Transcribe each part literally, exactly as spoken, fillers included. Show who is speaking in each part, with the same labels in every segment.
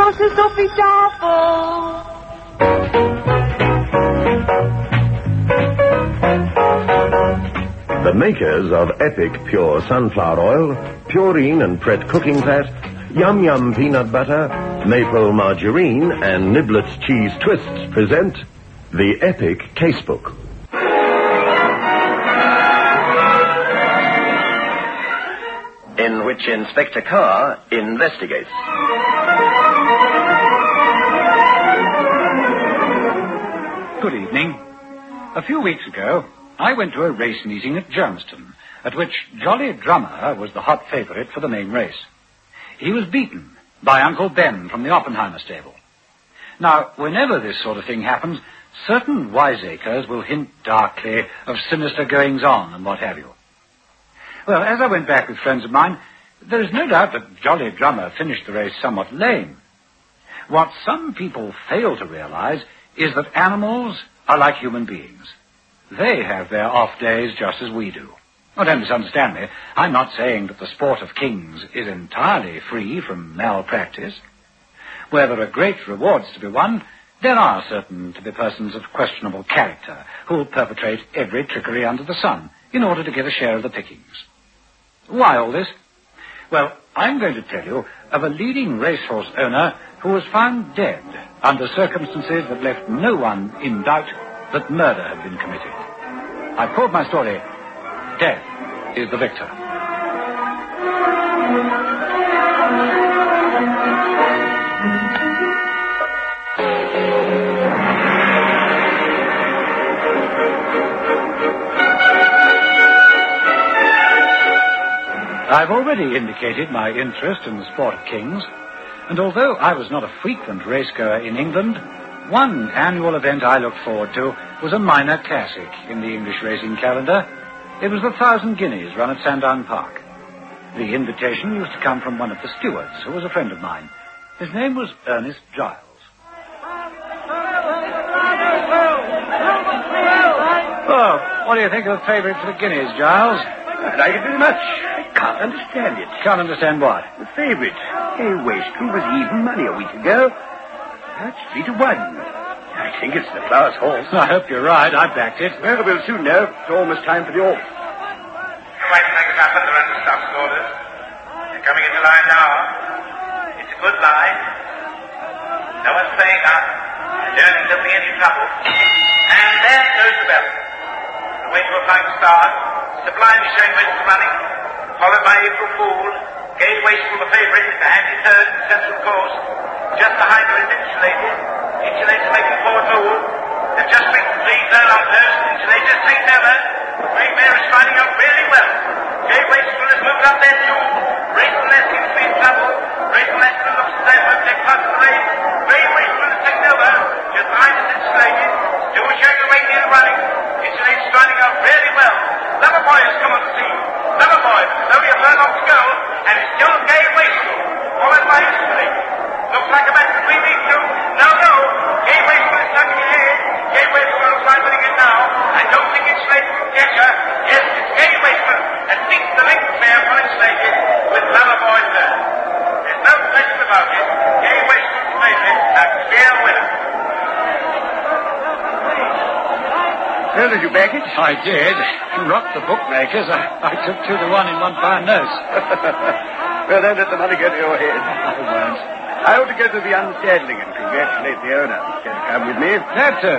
Speaker 1: horses don't be shuffled.
Speaker 2: The makers of Epic Pure Sunflower Oil, Purine and Pret Cooking Fat, Yum Yum Peanut Butter, Maple Margarine, and Niblets Cheese Twists present the Epic Casebook. In which Inspector Carr investigates.
Speaker 3: Good evening. A few weeks ago, I went to a race meeting at Germiston, at which Jolly Drummer was the hot favourite for the main race. He was beaten by Uncle Ben from the Oppenheimer stable. Now, whenever this sort of thing happens, certain wiseacres will hint darkly of sinister goings-on and what have you. Well, as I went back with friends of mine, there is no doubt that Jolly Drummer finished the race somewhat lame. What some people fail to realize is that animals are like human beings. They have their off days just as we do. Oh, don't misunderstand me. I'm not saying that the sport of kings is entirely free from malpractice. Where there are great rewards to be won, there are certain to be persons of questionable character who will perpetrate every trickery under the sun in order to get a share of the pickings. Why all this? Well, I'm going to tell you of a leading racehorse owner who was found dead under circumstances that left no one in doubt that murder had been committed. I've called my story, Death is the Victor. I've already indicated my interest in the sport of kings, and although I was not a frequent racegoer in England, one annual event I looked forward to was a minor classic in the English racing calendar. It was the Thousand Guineas run at Sandown Park. The invitation used to come from one of the stewards, who was a friend of mine. His name was Ernest Giles. Oh, what do you think of the favourite for the Guineas, Giles?
Speaker 4: I like it very much. I can't understand it.
Speaker 3: Can't understand what?
Speaker 4: The favourite. Gay Wastrel was even money a week ago. That's three to one. I think it's the Flowers horse.
Speaker 3: I hope you're right. I backed it.
Speaker 4: Well, we'll soon know. It's almost time for the off.
Speaker 5: The white flag is up and the run stops orders. They're coming into line now. It's a good line. No one's playing up. There don't there'll be any trouble. And there goes the bell. The way to a flying start. Sublime is showing where it's running. Followed by April Fool. Gay Wastrel the favourite is the handy third in central course. Just behind her is Insulated. Insulated making forward move. They've just reached the third on first. Insulated taken over. The Great Mare is finding out really well. Gay Wastrel has moved up there too. Racheless seems to be in trouble. Racheless looks as though they've passed the race. Gay Wastrel has taken over. Just behind is Insulated. Still showing the way near running. Insulated finding out really well. Loverboy has come on the scene. Loverboy, though he has learned off to go, and it's still Gay Wastrel, followed by Insulated. Looks like a match between these two. No, no. Gay Wastrel is tugging ahead. Gay Wastrel is right winning it now. I don't think Insulated can catch her. Yes, it's Gay Wastrel that beats the length fair for Insulated with Loverboy third. There's no question about it. Gay Wastrel's favourite, a clear winner.
Speaker 4: Well, did you back it?
Speaker 3: I did. You rocked the bookmakers. I, I took two to one in one pound notes.
Speaker 4: Well, don't let the money go to your head.
Speaker 3: I won't.
Speaker 4: I ought to go to the unsaddling and congratulate the owner. Can you come with me?
Speaker 3: Glad to.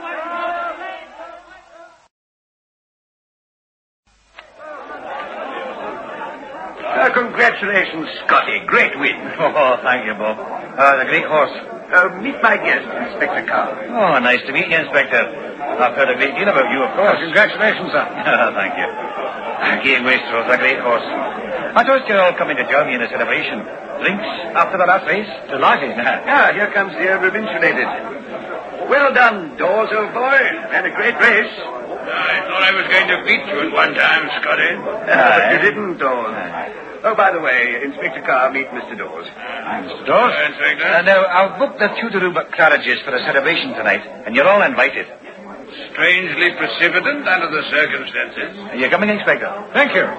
Speaker 4: Uh, congratulations, Scotty. Great win.
Speaker 6: Oh, thank you, Bob. Uh, the great horse.
Speaker 4: Uh, meet my guest, Inspector Carr.
Speaker 6: Oh, nice to meet you, Inspector. I've heard a great deal about you, of course.
Speaker 3: Congratulations, sir.
Speaker 6: Thank you. Gay Wastrel's a great horse. I thought you'd all come in to join me in the celebration. Drinks after the last race?
Speaker 3: Delighted.
Speaker 4: Ah, here comes the owner of Insulated. Well done, Dawes, old boy. And a great race.
Speaker 5: I thought I was going to beat you at one time, Scotty.
Speaker 4: Ah, but you didn't, Dawes. Oh, by the way, Inspector Carr, meet Mister Dawes.
Speaker 3: Hi, Mister Dawes.
Speaker 5: Hello, Inspector.
Speaker 6: Uh, now, I've booked the tutor room at Claridge's for the celebration tonight, and you're all invited.
Speaker 5: Strangely precipitant under the circumstances.
Speaker 6: Are you coming, Inspector?
Speaker 3: Thank you.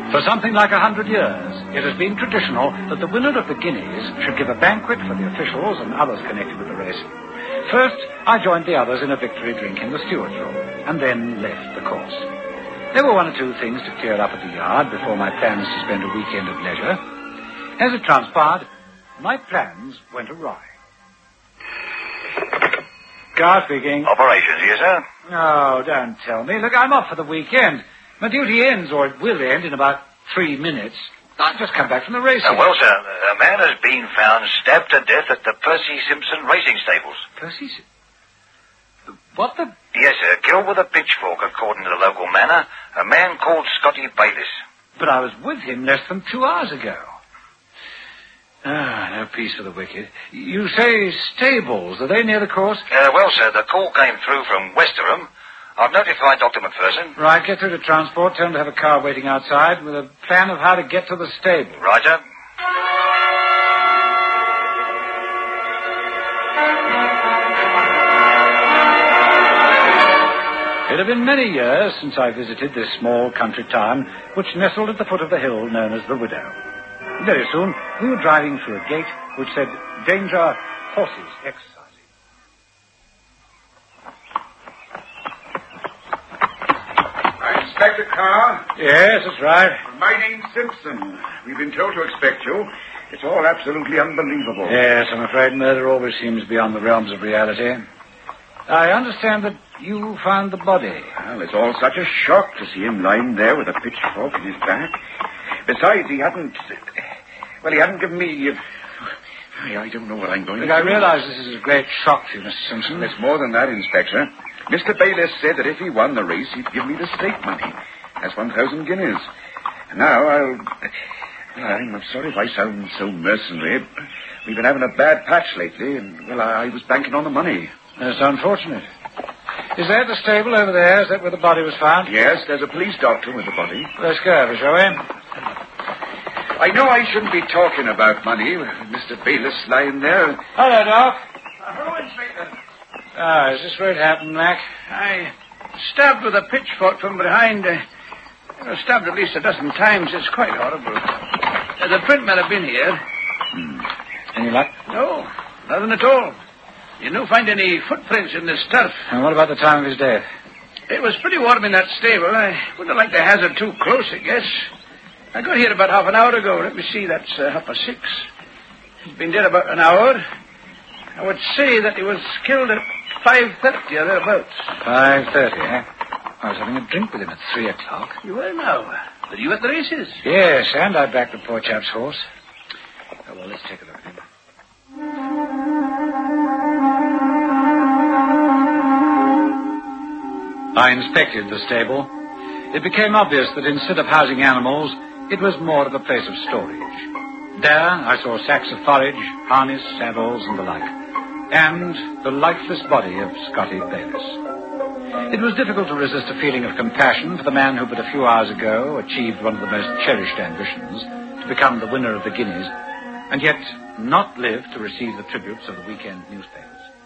Speaker 3: For something like a hundred years, it has been traditional that the winner of the guineas should give a banquet for the officials and others connected with the race. First, I joined the others in a victory drink in the steward's room, and then left the course. There were one or two things to clear up at the yard before my plans to spend a weekend of leisure. As it transpired, my plans went awry. Gar speaking.
Speaker 6: Operations here, sir?
Speaker 3: Oh, don't tell me. Look, I'm off for the weekend. My duty ends, or it will end, in about three minutes. I've just come back from the racing.
Speaker 6: Uh, well, sir, a man has been found stabbed to death at the Percy Simpson Racing Stables.
Speaker 3: Percy? What the...
Speaker 6: Yes, sir. Killed with a pitchfork, according to the local manor. A man called Scotty Bayliss.
Speaker 3: But I was with him less than two hours ago. Ah, no peace for the wicked. You say stables. Are they near the course?
Speaker 6: Uh, well, sir, the call came through from Westerham. I've notified Doctor McPherson.
Speaker 3: Right, get through to transport. Tell him to have a car waiting outside with a plan of how to get to the stable.
Speaker 6: Right, sir.
Speaker 3: It had been many years since I visited this small country town, which nestled at the foot of the hill known as the Widow. Very soon, we were driving through a gate which said, "Danger, horses exercising."
Speaker 4: Inspector Carr?
Speaker 3: Yes, that's right.
Speaker 4: My name's Simpson. We've been told to expect you. It's all absolutely unbelievable.
Speaker 3: Yes, I'm afraid murder always seems beyond the realms of reality. I understand that you found the body.
Speaker 4: Well, it's all such a shock to see him lying there with a pitchfork in his back. Besides, he hadn't... Well, he hadn't given me... I, I don't know what I'm going
Speaker 3: Look,
Speaker 4: to
Speaker 3: I
Speaker 4: do.
Speaker 3: realize this is a great shock to you, Mister Simpson.
Speaker 4: It's more than that, Inspector. Mister Bayliss said that if he won the race, he'd give me the stake money. That's one thousand guineas. Now, I'll... Well, I'm sorry if I sound so mercenary. We've been having a bad patch lately, and, well, I, I was banking on the money.
Speaker 3: That's unfortunate. Is that the stable over there? Is that where the body was found?
Speaker 4: Yes, there's a police doctor with the body.
Speaker 3: Let's go over, shall we?
Speaker 4: I know I shouldn't be talking about money with Mister Bayliss lying there.
Speaker 3: Hello, Doc.
Speaker 7: Hello, Inspector.
Speaker 3: Ah, is this where it happened, Mac?
Speaker 7: I stabbed with a pitchfork from behind. Uh, I was stabbed at least a dozen times. It's quite horrible. Uh, the print might have been here.
Speaker 3: Hmm. Any luck?
Speaker 7: No, nothing at all. You don't find any footprints in this turf.
Speaker 3: And what about the time of his death?
Speaker 7: It was pretty warm in that stable. I wouldn't like to hazard too close, I guess. I got here about half an hour ago. Let me see, that's uh, half past six. He's been dead about an hour. I would say that he was killed at five thirty or thereabouts.
Speaker 3: Five thirty, eh? I was having a drink with him at three o'clock.
Speaker 7: You were now. Were you at the races?
Speaker 3: Yes, and I backed the poor chap's horse. Oh, well, let's take a look at him. I inspected the stable. It became obvious that instead of housing animals, it was more of a place of storage. There, I saw sacks of forage, harness, saddles, and the like. And the lifeless body of Scotty Bayliss. It was difficult to resist a feeling of compassion for the man who but a few hours ago achieved one of the most cherished ambitions, to become the winner of the guineas, and yet not live to receive the tributes of the weekend newspapers.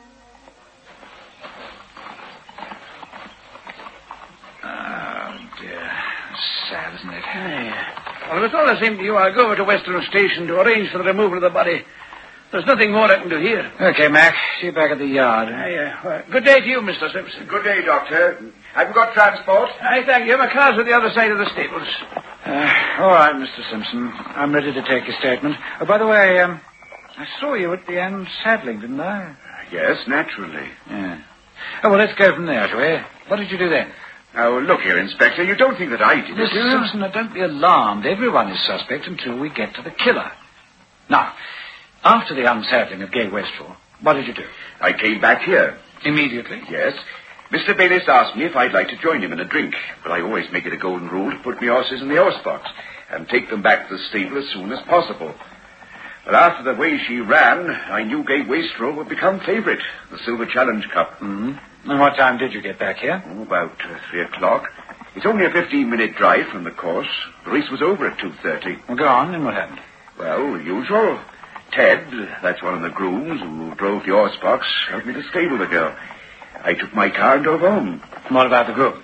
Speaker 3: Oh, dear. Sad, isn't it?
Speaker 7: Aye. Well, if it's all the same to you, I'll go over to Western Station to arrange for the removal of the body. There's nothing more I can do here.
Speaker 3: Okay, Mac. See you back at the yard.
Speaker 7: Aye, uh, well, good day to you, Mister Simpson.
Speaker 4: Good day, Doctor. Have you got transport?
Speaker 7: I thank you. My car's at the other side of the stables.
Speaker 3: Uh, all right, Mister Simpson. I'm ready to take your statement. Oh, by the way, um, I saw you at the end saddling, didn't I?
Speaker 4: Yes, naturally.
Speaker 3: Yeah. Oh, well, let's go from there, shall we? What did you do then?
Speaker 4: Now, look here, Inspector. You don't think that I did it,
Speaker 3: Mister
Speaker 4: do you?
Speaker 3: Simpson, now, don't be alarmed. Everyone is suspect until we get to the killer. Now, after the unsaddling of Gay Westrel, what did you do?
Speaker 4: I came back here.
Speaker 3: Immediately?
Speaker 4: Yes. Mister Bayliss asked me if I'd like to join him in a drink, but I always make it a golden rule to put my horses in the horse box and take them back to the stable as soon as possible. But after the way she ran, I knew Gay Wastrel would become favourite, the Silver Challenge Cup.
Speaker 3: Mm-hmm. And what time did you get back here?
Speaker 4: Oh, about uh, three o'clock. It's only a fifteen-minute drive from the course. The race was over at two thirty.
Speaker 3: Well, go on, and what happened?
Speaker 4: Well, the usual. Ted, that's one of the grooms who drove the horse box, helped me to stable the girl. I took my car and drove home.
Speaker 3: What about the groom?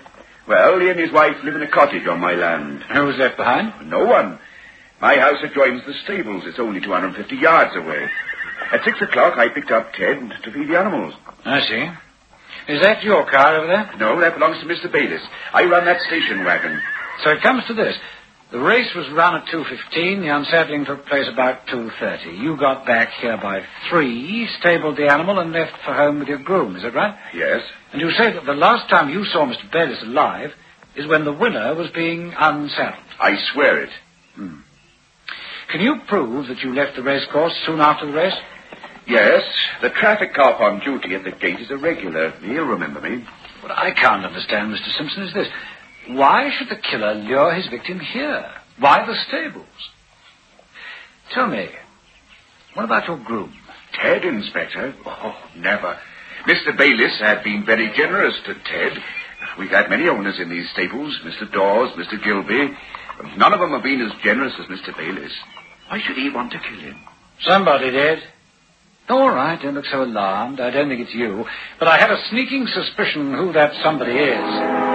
Speaker 4: Well, he and his wife live in a cottage on my land.
Speaker 3: Who was left behind?
Speaker 4: No one. My house adjoins the stables. It's only two hundred fifty yards away. At six o'clock, I picked up Ted to feed the animals.
Speaker 3: I see. Is that your car over there?
Speaker 4: No, that belongs to Mister Bayliss. I run that station wagon.
Speaker 3: So it comes to this. The race was run at two fifteen. The unsaddling took place about two thirty. You got back here by three, stabled the animal, and left for home with your groom. Is that right?
Speaker 4: Yes.
Speaker 3: And you say that the last time you saw Mister Bayliss alive is when the winner was being unsaddled.
Speaker 4: I swear it.
Speaker 3: Hmm. Can you prove that you left the racecourse soon after the race?
Speaker 4: Yes. The traffic cop on duty at the gate is a regular. He'll remember me.
Speaker 3: What I can't understand, Mister Simpson, is this. Why should the killer lure his victim here? Why the stables? Tell me, what about your groom?
Speaker 4: Ted, Inspector? Oh, never. Mister Bayliss had been very generous to Ted. We've had many owners in these stables, Mister Dawes, Mister Gilby. None of them have been as generous as Mister Bayliss. Why should he want to kill him?
Speaker 3: Somebody did. All right, don't look so alarmed. I don't think it's you. But I have a sneaking suspicion who that somebody is.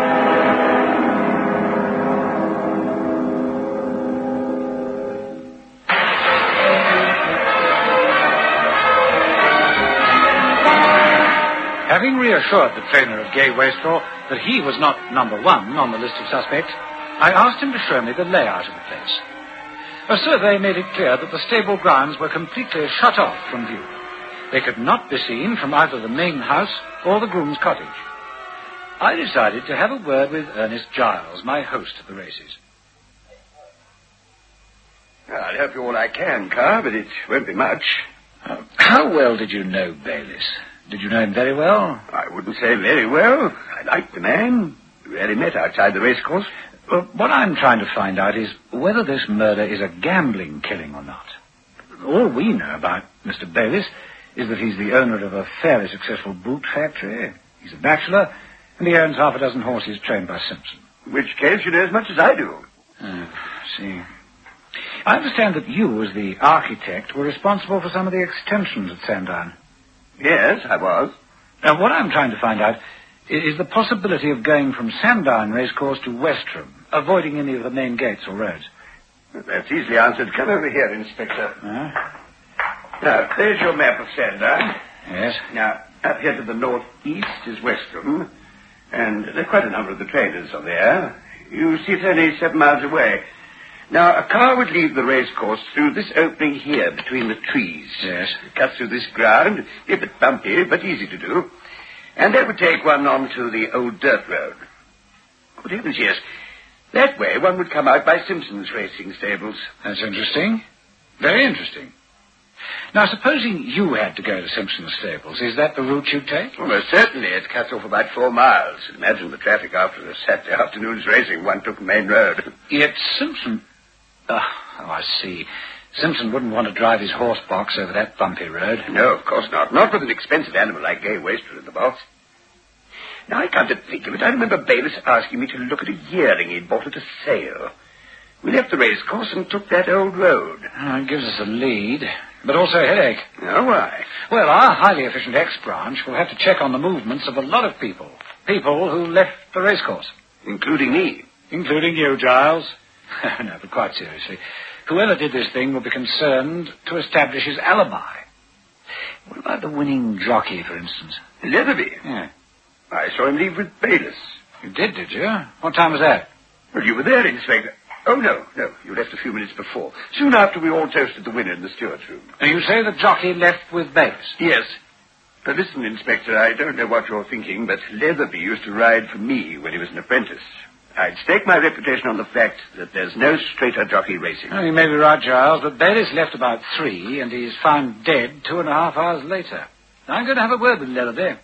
Speaker 3: Having reassured the trainer of Gay Wastrel that he was not number one on the list of suspects, I asked him to show me the layout of the place. A survey made it clear that the stable grounds were completely shut off from view. They could not be seen from either the main house or the groom's cottage. I decided to have a word with Ernest Giles, my host at the races.
Speaker 8: I'll help you all I can, Carr, but it won't be much.
Speaker 3: Uh, how well did you know Bayliss? Did you know him very well?
Speaker 8: I wouldn't say very well. I liked the man. We rarely met outside the racecourse.
Speaker 3: Well, what I'm trying to find out is whether this murder is a gambling killing or not. All we know about Mister Bayliss is that he's the owner of a fairly successful boot factory. He's a bachelor, and he owns half a dozen horses trained by Simpson.
Speaker 8: In which case you know as much as I do.
Speaker 3: Oh, see. I understand that you, as the architect, were responsible for some of the extensions at Sandown.
Speaker 8: Yes, I was.
Speaker 3: Now, what I'm trying to find out is the possibility of going from Sandown Racecourse to Westram, avoiding any of the main gates or roads.
Speaker 8: That's easily answered. Come over here, Inspector.
Speaker 3: Huh?
Speaker 8: Now, there's your map of Sandown.
Speaker 3: Yes.
Speaker 8: Now, up here to the northeast is Westram, and there are quite a number of the traders are there. You see it's only seven miles away. Now, a car would leave the racecourse through this opening here between the trees.
Speaker 3: Yes.
Speaker 8: Cut through this ground, a bit bumpy, but easy to do. And that would take one onto the old dirt road. Good heavens, yes. That way one would come out by Simpson's racing stables.
Speaker 3: That's interesting. Very interesting. Now, supposing you had to go to Simpson's stables, is that the route you'd take?
Speaker 8: Well, most certainly. It cuts off about four miles. Imagine the traffic after a Saturday afternoon's racing. One took the main road.
Speaker 3: Yet Simpson... Oh, oh, I see. Simpson wouldn't want to drive his horse box over that bumpy road.
Speaker 8: No, of course not. Not with an expensive animal like Gay Wastrel in the box. Now, I can't think of it. I remember Bayliss asking me to look at a yearling he'd bought at a sale. We left the racecourse and took that old road.
Speaker 3: Oh, it gives us a lead, but also a headache.
Speaker 8: Oh, why?
Speaker 3: Well, our highly efficient X-branch will have to check on the movements of a lot of people. People who left the racecourse.
Speaker 8: Including me.
Speaker 3: Including you, Giles. No, but quite seriously. Whoever did this thing will be concerned to establish his alibi. What about the winning jockey, for instance?
Speaker 8: Leatherby?
Speaker 3: Yeah.
Speaker 8: I saw him leave with Bayliss.
Speaker 3: You did, did you? What time was that?
Speaker 8: Well, you were there, Inspector. Oh, no, no. You left a few minutes before. Soon after we all toasted the winner in the steward's room.
Speaker 3: And you say the jockey left with Bayliss?
Speaker 8: Yes. But listen, Inspector, I don't know what you're thinking, but Leatherby used to ride for me when he was an apprentice. I'd stake my reputation on the fact that there's no straighter jockey racing.
Speaker 3: Oh, you may be right, Giles, but Bayliss left about three, and he's found dead two and a half hours later. I'm going to have a word with Leatherby.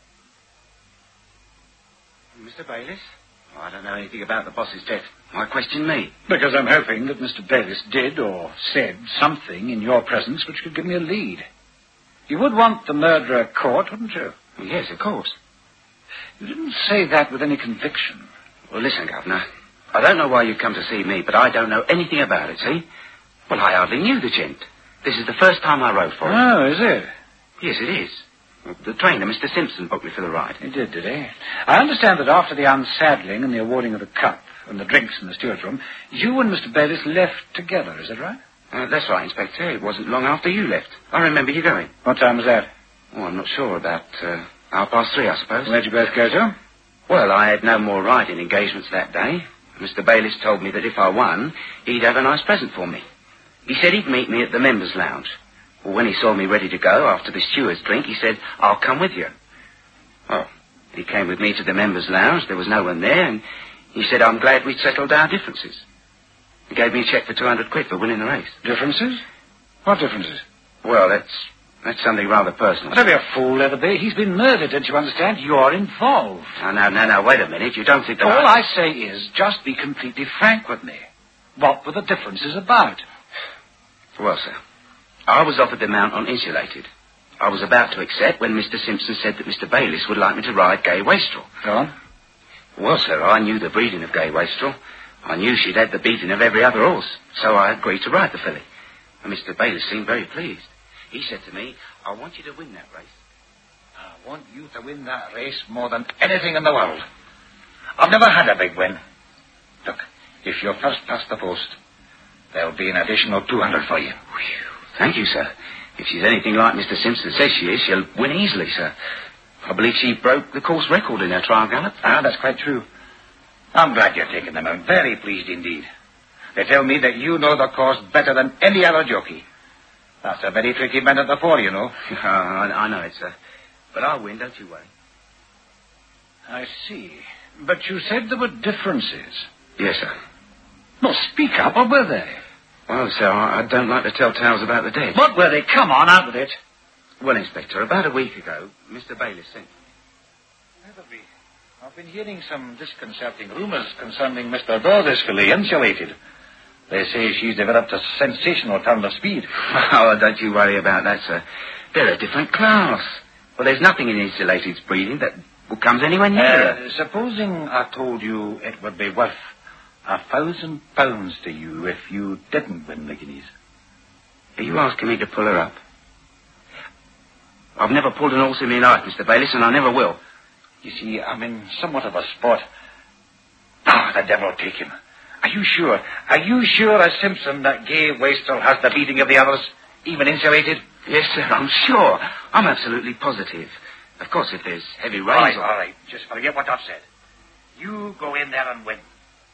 Speaker 6: Mister Bayliss? Oh, I don't know anything about the boss's death. Why question me?
Speaker 3: Because I'm hoping that Mister Bayliss did or said something in your presence which could give me a lead. You would want the murderer caught, wouldn't you?
Speaker 6: Well, yes, of course.
Speaker 3: You didn't say that with any conviction.
Speaker 6: Well, listen, Governor. I don't know why you've come to see me, but I don't know anything about it, see? Well, I hardly knew the gent. This is the first time I rode for him.
Speaker 3: Oh, is it?
Speaker 6: Yes, it is. The trainer, Mister Simpson, booked me for the ride.
Speaker 3: He did, did he? I understand that after the unsaddling and the awarding of the cup and the drinks in the steward's room, you and Mister Bayliss left together, is that right?
Speaker 6: Uh, that's right, Inspector. It wasn't long after you left. I remember you going.
Speaker 3: What time was that?
Speaker 6: Oh, I'm not sure. About uh, half past three, I suppose.
Speaker 3: Where'd you both go to?
Speaker 6: Well, I had no more riding engagements that day. Mister Bayliss told me that if I won, he'd have a nice present for me. He said he'd meet me at the members' lounge. Well, when he saw me ready to go after the steward's drink, he said, I'll come with you. Well, he came with me to the members' lounge. There was no one there, and he said, I'm glad we'd settled our differences. He gave me a cheque for two hundred quid for winning the race.
Speaker 3: Differences? What differences?
Speaker 6: Well, that's that's something rather personal.
Speaker 3: Don't be a fool, Leatherby. He's been murdered, don't you understand? You're involved.
Speaker 6: No, no, no, no, wait a minute. You don't think that
Speaker 3: All
Speaker 6: I...
Speaker 3: I say is, just be completely frank with me. What were the differences about?
Speaker 6: Well, sir, I was offered the mount on insulated. I was about to accept when Mister Simpson said that Mister Bayliss would like me to ride Gay Wastrel.
Speaker 3: Go on.
Speaker 6: Well, sir, I knew the breeding of Gay Wastrel. I knew she'd had the beating of every other horse, so I agreed to ride the filly. And Mister Bayliss seemed very pleased. He said to me, I want you to win that race.
Speaker 3: I want you to win that race more than anything in the world. I've never had a big win. Look, if you're first past the post, there'll be an additional two hundred for you.
Speaker 6: Whew. Thank you, sir. If she's anything like Mister Simpson says she is, she'll win easily, sir. I believe she broke the course record in her trial gallop.
Speaker 3: Ah, that's quite true. I'm glad you're taking them out. Very pleased indeed. They tell me that you know the course better than any other jockey. That's a very tricky man at the fore, you know.
Speaker 6: uh, I, I know it, sir. But I'll win, don't you worry.
Speaker 3: I see. But you said there were differences.
Speaker 6: Yes, sir.
Speaker 3: No, speak up. What were they?
Speaker 6: Well, sir, I, I don't like to tell tales about the dead.
Speaker 3: What were they? Come on, out with it.
Speaker 6: Well, Inspector, about a week ago, Mister Bayliss sent me.
Speaker 3: Leatherby, I've been hearing some disconcerting rumours concerning Mister Dawes' filly, Insulated. They say she's developed a sensational turn of speed.
Speaker 6: Oh, don't you worry about that, sir. They're a different class. Well, there's nothing in Insulated's breeding that comes anywhere near
Speaker 3: Uh,
Speaker 6: her.
Speaker 3: supposing I told you it would be worth a thousand pounds to you if you didn't win the guineas.
Speaker 6: Are you asking me to pull her up? I've never pulled an horse in my life, Mister Bayliss, and I never will.
Speaker 3: You see, I'm in somewhat of a spot. Ah, the devil take him. Are you sure? Are you sure as Simpson that Gay Wastrel has the beating of the others, even Insulated?
Speaker 6: Yes, sir, I'm sure. I'm absolutely positive. Of course, if there's heavy rain...
Speaker 3: All right, all right. Just forget what I've said. You go in there and win.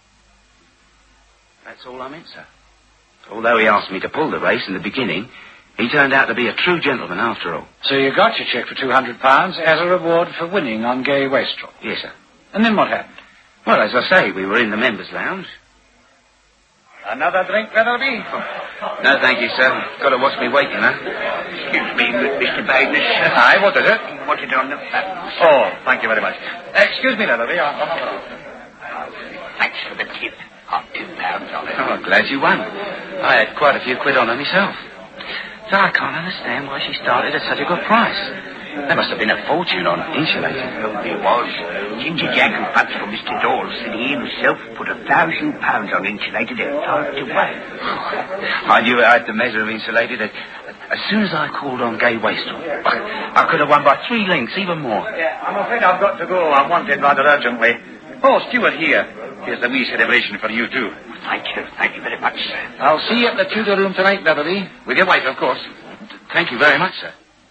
Speaker 6: That's all I meant, sir. Although he asked me to pull the race in the beginning, he turned out to be a true gentleman after all.
Speaker 3: So you got your cheque for two hundred pounds as a reward for winning on Gay Wastrel?
Speaker 6: Yes, sir.
Speaker 3: And then what happened?
Speaker 6: Well, as I say, we were in the members' lounge.
Speaker 3: Another drink, Leatherby?
Speaker 6: No, thank you, sir. Got to watch me weight, you know.
Speaker 7: Excuse me, Mister Bayliss.
Speaker 3: Aye, what is it?
Speaker 7: Want it on the buttons.
Speaker 3: Oh, thank you very much. Excuse me, Leatherby. I'll come over.
Speaker 7: Thanks for the tip. Hot two pounds on it.
Speaker 6: Oh, I'm glad you won. I had quite a few quid on her myself. So I can't understand why she started at such a good price. There must have been a fortune on Insulated.
Speaker 7: Oh, there was. Ginger Jack who puts for Mister Dawes said he himself put a thousand pounds on Insulated and thought to win.
Speaker 6: I knew I had the measure of Insulated. As soon as I called on Gay Wastrel, I could have won by three lengths, even more.
Speaker 3: Yeah, I'm afraid I've got to go. I'm wanted rather urgently. Oh, Stewart here. Here's a wee celebration for you, too.
Speaker 7: Thank you. Thank you very much, sir.
Speaker 3: I'll see you at the Tudor room tonight, Leatherby. With your wife, of course.
Speaker 6: Thank you very much, sir.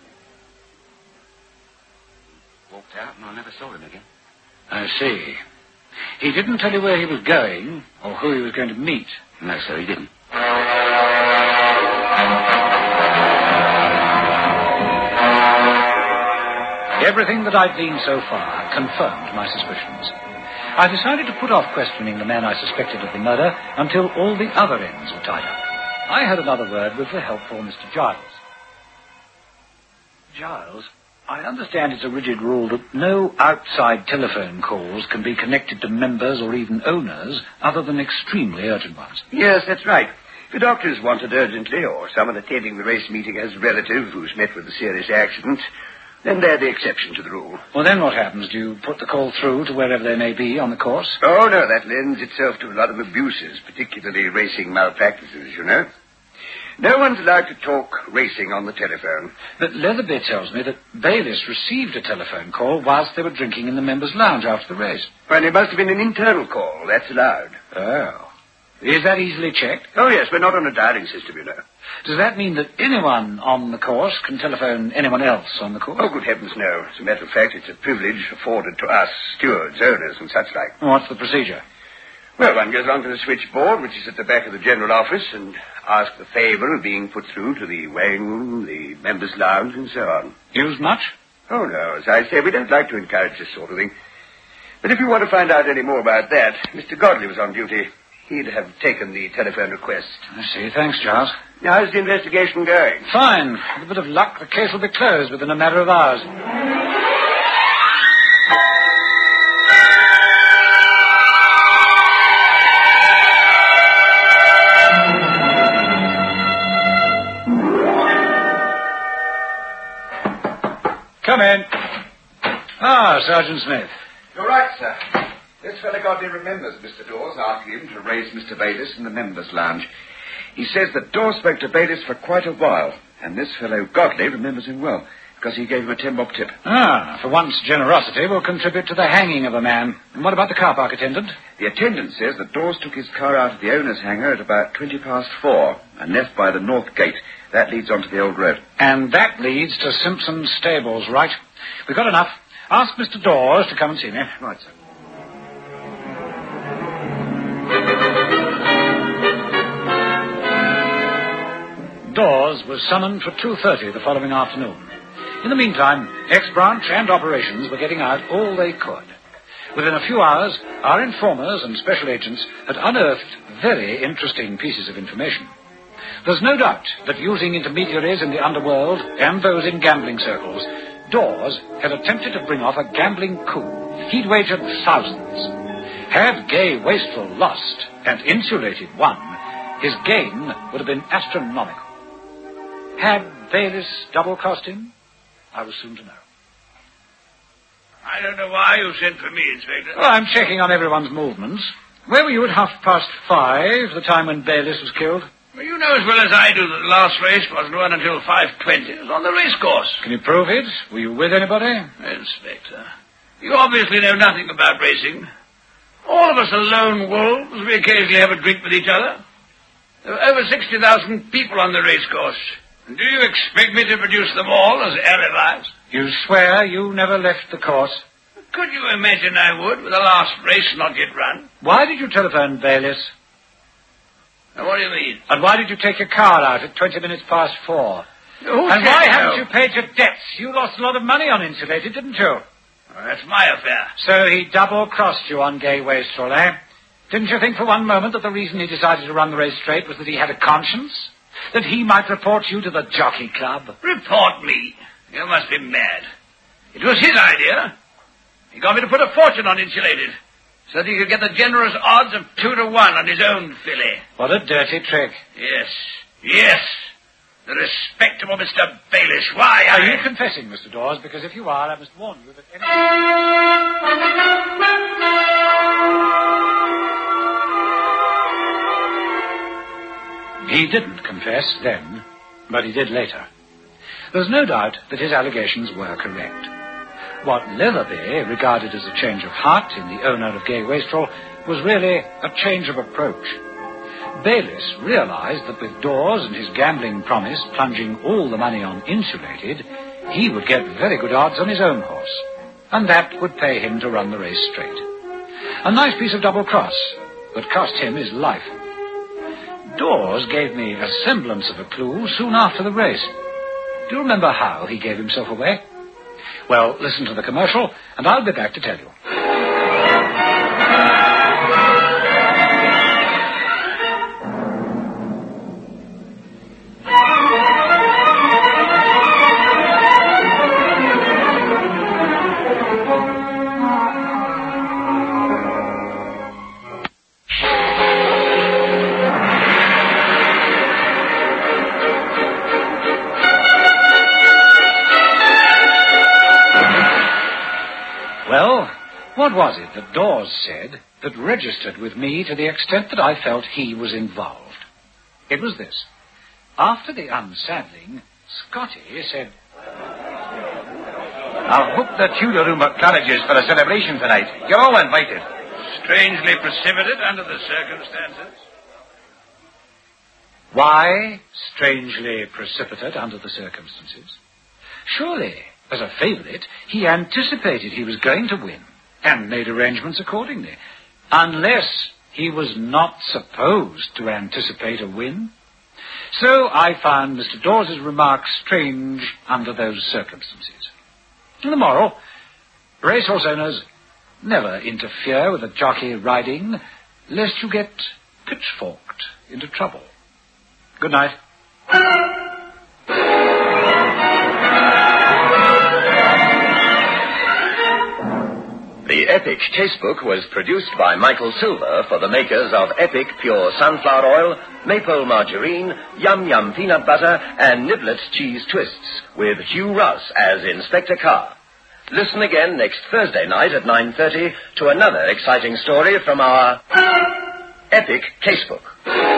Speaker 6: Walked out and I never saw him again.
Speaker 3: I see. He didn't tell you where he was going or who he was going to meet.
Speaker 6: No, sir, he didn't.
Speaker 3: Everything that I've gleaned so far confirmed my suspicions. I decided to put off questioning the man I suspected of the murder until all the other ends were tied up. I had another word with the helpful Mister Giles. Giles, I understand it's a rigid rule that no outside telephone calls can be connected to members or even owners other than extremely urgent ones.
Speaker 8: Yes, that's right. If the doctor's wanted urgently, or someone attending the race meeting has a relative who's met with a serious accident, then they're the exception to the rule.
Speaker 3: Well, then what happens? Do you put the call through to wherever they may be on the course?
Speaker 8: Oh, no, that lends itself to a lot of abuses, particularly racing malpractices, you know. No one's allowed to talk racing on the telephone.
Speaker 3: But Leatherby tells me that Bayliss received a telephone call whilst they were drinking in the members' lounge after the race.
Speaker 8: Well, it must have been an internal call. That's allowed.
Speaker 3: Oh. Is that easily checked?
Speaker 8: Oh, yes, we're not on a dialing system, you know.
Speaker 3: Does that mean that anyone on the course can telephone anyone else on the course?
Speaker 8: Oh, good heavens, no. As a matter of fact, it's a privilege afforded to us, stewards, owners, and such like.
Speaker 3: What's the procedure?
Speaker 8: Well, one goes on to the switchboard, which is at the back of the general office, and asks the favour of being put through to the weighing room, the members' lounge, and so on.
Speaker 3: Used much?
Speaker 8: Oh, no. As I say, we don't like to encourage this sort of thing. But if you want to find out any more about that, Mister Godley was on duty. He'd have taken the telephone request.
Speaker 3: I see. Thanks, Charles.
Speaker 8: Now, how's the investigation going?
Speaker 3: Fine. With a bit of luck, the case will be closed within a matter of hours. Come in. Ah, Sergeant Smith.
Speaker 4: You're right, sir. This fellow Godley remembers Mister Dawes asking him to raise Mister Bayliss in the members' lounge. He says that Dawes spoke to Bayliss for quite a while, and this fellow Godley remembers him well, because he gave him a ten bob tip.
Speaker 3: Ah, for once generosity will contribute to the hanging of a man. And what about the car park attendant?
Speaker 4: The attendant says that Dawes took his car out of the owner's hangar at about twenty past four and left by the north gate. That leads onto the old road.
Speaker 3: And that leads to Simpson's stables, right? We've got enough. Ask Mister Dawes to come and see me.
Speaker 4: Right, sir.
Speaker 3: Dawes was summoned for two thirty the following afternoon. In the meantime, X-Branch and operations were getting out all they could. Within a few hours, our informers and special agents had unearthed very interesting pieces of information. There's no doubt that using intermediaries in the underworld and those in gambling circles, Dawes had attempted to bring off a gambling coup. He'd wagered thousands. Had Gay Wasteful lost and Insulated won, his gain would have been astronomical. Had Bayliss double-crossed him? I was soon to know.
Speaker 7: I don't know why you sent for me, Inspector.
Speaker 3: Well, I'm checking on everyone's movements. Where were you at half past five, the time when Bayliss was killed?
Speaker 7: Well, you know as well as I do that the last race wasn't run until five twenty. It was on the racecourse.
Speaker 3: Can you prove it? Were you with anybody?
Speaker 7: Inspector, you obviously know nothing about racing. All of us are lone wolves. We occasionally have a drink with each other. There were over sixty thousand people on the racecourse. And do you expect me to produce them all as alibis?
Speaker 3: You swear you never left the course?
Speaker 7: Could you imagine I would, with the last race not yet run?
Speaker 3: Why did you telephone Bayliss?
Speaker 7: Now, what do you mean?
Speaker 3: And why did you take your car out at twenty minutes past four?
Speaker 7: Who
Speaker 3: and
Speaker 7: said
Speaker 3: why
Speaker 7: so?
Speaker 3: haven't you paid your debts? You lost a lot of money on Insulated, didn't you?
Speaker 7: Well, that's my affair.
Speaker 3: So he double-crossed you on Gay Wasteful, eh? Didn't you think for one moment that the reason he decided to run the race straight was that he had a conscience? That he might report you to the Jockey Club?
Speaker 7: Report me? You must be mad. It was his idea. He got me to put a fortune on Insulated, so that he could get the generous odds of two to one on his own filly.
Speaker 3: What a dirty trick.
Speaker 7: Yes, yes. The respectable Mister Bayliss. Why,
Speaker 3: Are
Speaker 7: I...
Speaker 3: you confessing, Mister Dawes? Because if you are, I must warn you that any... He didn't confess then, but he did later. There's no doubt that his allegations were correct. What Leatherby regarded as a change of heart in the owner of Gay Wastrel was really a change of approach. Bayliss realized that with Dawes and his gambling promise plunging all the money on Insulated, he would get very good odds on his own horse, and that would pay him to run the race straight. A nice piece of double cross that cost him his life. Dawes gave me a semblance of a clue soon after the race. Do you remember how he gave himself away? Well, listen to the commercial, and I'll be back to tell you. What was it that Dawes said that registered with me to the extent that I felt he was involved? It was this. After the unsaddling, Scotty said, "I'll book the Tudor room at Claridge's for a celebration tonight. You're all invited."
Speaker 7: Strangely precipitate under the circumstances.
Speaker 3: Why strangely precipitate under the circumstances? Surely, as a favourite, he anticipated he was going to win and made arrangements accordingly. Unless he was not supposed to anticipate a win. So I found Mister Dawes's remarks strange under those circumstances. And the moral, racehorse owners, never interfere with a jockey riding, lest you get pitchforked into trouble. Good night.
Speaker 2: The Epic Casebook was produced by Michael Silver for the makers of Epic Pure Sunflower Oil, Maple Margarine, Yum Yum Peanut Butter, and Niblets Cheese Twists, with Hugh Russ as Inspector Carr. Listen again next Thursday night at nine thirty to another exciting story from our Epic Casebook.